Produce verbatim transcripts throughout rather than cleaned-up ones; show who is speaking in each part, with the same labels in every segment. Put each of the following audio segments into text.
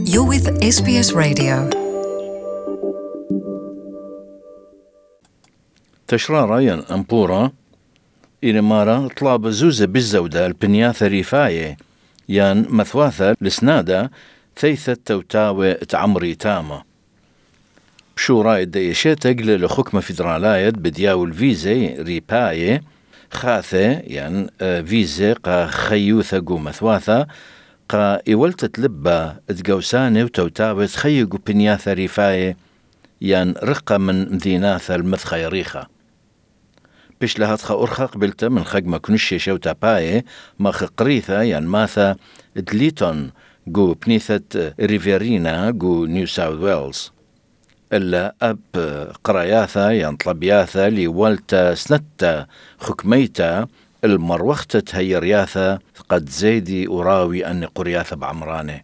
Speaker 1: You're with إس بي إس Radio.
Speaker 2: تشرارا ين أمبورا إلى مارا طلاب زوزة بالزودة البنياثة ريفاية ين مثواثة لسنادة ثيثة توتاوي تعمري تامة بشورا الديشة تقل لخكمة فيدرالاية بدياو الفيزي ريباية خاثة ين فيزي قا خيوثة قو مثواثة قا إولتت لبا اتقوساني وتوتاوي تخيقو بنياثة ريفاية ين رقة من مذيناثة المثخة ريخة بيش لها تخا أرخا قبلتا من خق ما كنشي شوتا باي ما خقريثا ين ماثا دليتون قو بنيثة ريفيرينا قو نيو ساوث ويلز إلا أب قراياثا ين طلبياثا لي والتا سنتا خكميتا المروختة هيرياثا قد زيدي أراوي أني قرياثا بعمراني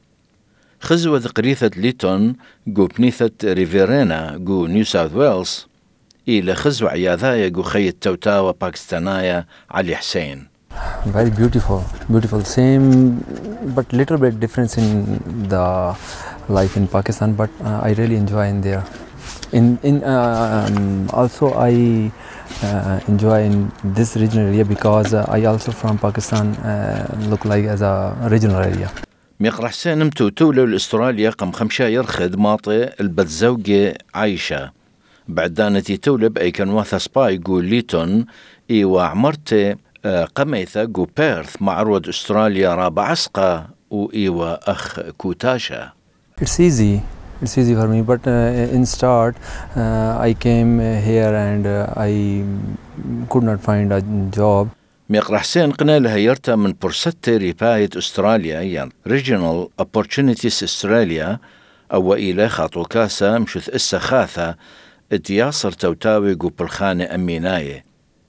Speaker 2: خزوة قريثة ليتون قو بنيثة ريفيرينا قو نيو ساوث ويلز إلى خزوة عياذايا قو خي التوتاوة باكستانايا علي حسين.
Speaker 3: Very beautiful, beautiful. Same, but little bit difference in the life in Pakistan. But uh, I really enjoy in there. In in uh, um, also I uh, enjoy in this regional area because uh, I also from Pakistan uh, look like as a regional area.
Speaker 2: ميقرح حسين متو تولو الأستراليا قم خمشا يرخد ماطي البتزوجة عايشة بعد دانتي تولب أي كان واثا سباي قو ليتون إيوا عمرتي قميثة قو بيرث معرود أستراليا رابع عسقة وإيوا أخ كوتاشا.
Speaker 3: It's easy, it's easy for me. But uh, in start, uh, I came here and uh, I could not find a job.
Speaker 2: ميقرح حسين قنا لها يرتا من برستة ريباية أستراليا يعني Regional Opportunities Australia أو إلى خاطو كاسا مشث إسا خاثة اتياصر توتاوي قو بالخانة أميناية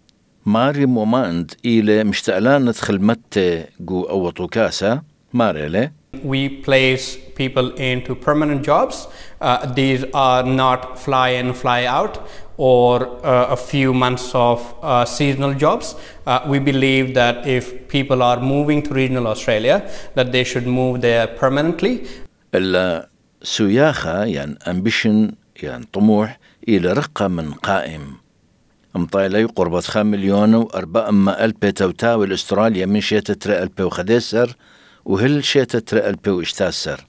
Speaker 2: ماري موماند إلى مشتقلان ندخل متى قو أوطو كاسا ماريلي.
Speaker 4: We place people into permanent jobs. Uh, these are not fly in, fly out, or uh, a few months of uh, seasonal jobs. Uh, we believe that if people are moving to regional Australia, that they should move there permanently.
Speaker 2: إلا سياخة يعني ambition يعني طموح إلى رقة من قائم أمطايلي قربة خام مليون وأربع أما ألبي توتاوي الأستراليا من شيتة ترى ألبي وخديسر وهل شيتة ترى ألبي واشتاسر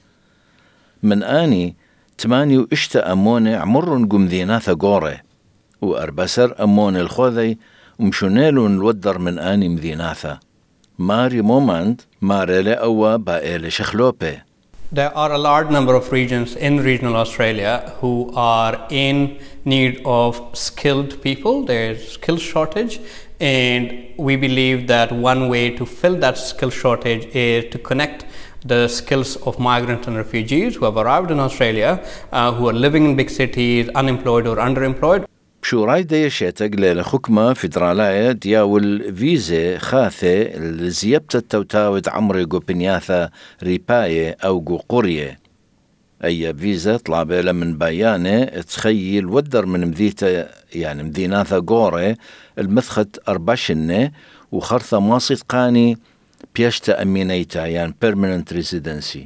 Speaker 2: من آني تماني واشتا أموني عمرن قم ذيناثا قوري وأربسر أموني الخوذي ومشونيلون الودر من آني مذيناثا ماري موماند ماريلي أوا بائلي شخلوبي.
Speaker 4: There are a large number of regions in regional Australia who are in need of skilled people. There's skill shortage, and we believe that one way to fill that skill shortage is to connect the skills of migrants and refugees who have arrived in Australia, uh, who are living in big cities, unemployed or underemployed.
Speaker 2: شو رايدة يشيتك ليلة خكمة فيدرالاية دياول فيزي خاثة لزيبتة توتاود عمري قو بنياثة ريباية أو قو قرية أي فيزا طلابة من بيانة تخيل ودر من مذيتة يعني مذيناثة قوري المثخت أرباشنة وخرثة ماسط قاني بيشتا أمينيتا يعني permanent residency.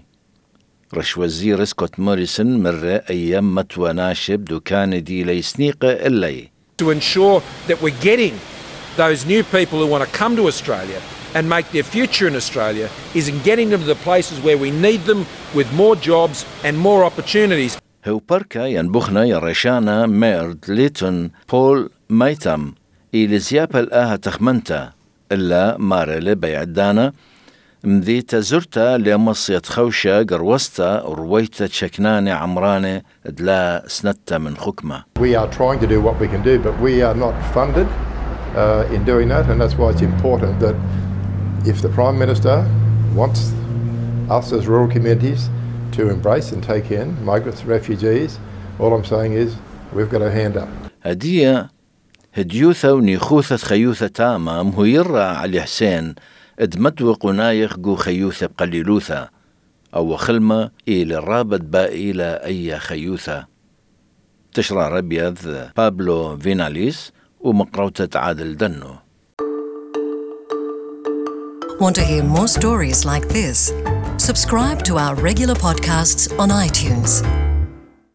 Speaker 2: رش وزير سكوت موريسون مرة أيام متوى ناشب دكان دي ليسنيقة إلي.
Speaker 5: To ensure that we're getting those new people who want to come to Australia and make their future in Australia is in getting them to the places where we need them with more jobs and more opportunities.
Speaker 2: هو بركة ينبخنا يرشانا ميرد ليتون بول ميتم إلي زيابة الآها تخمنتا إلا مارلي بيعدانا مذيتا زرتا لمصية خوشة قروستا رويتا تشكناني عمراني دلا سنتا من خكمة.
Speaker 6: We are trying to do what we can do, but we are not funded uh, in doing that, and that's why it's important that if the Prime Minister wants us as rural communities to embrace and take in migrants, refugees, all I'm saying is we've got our hand up.
Speaker 2: هدية هديوثة ونيخوثة خيوثة تامة مهيرة علي حسين ادمتوق ونايخ قو خيوثة بقليلوثة أو خلمة إلى الرابط باقي إلى أي خيوثة. تشرع ربيض بابلو فيناليس ومقروتة عادل دنو.
Speaker 1: Want to hear more stories like this? Subscribe to our regular podcasts on iTunes.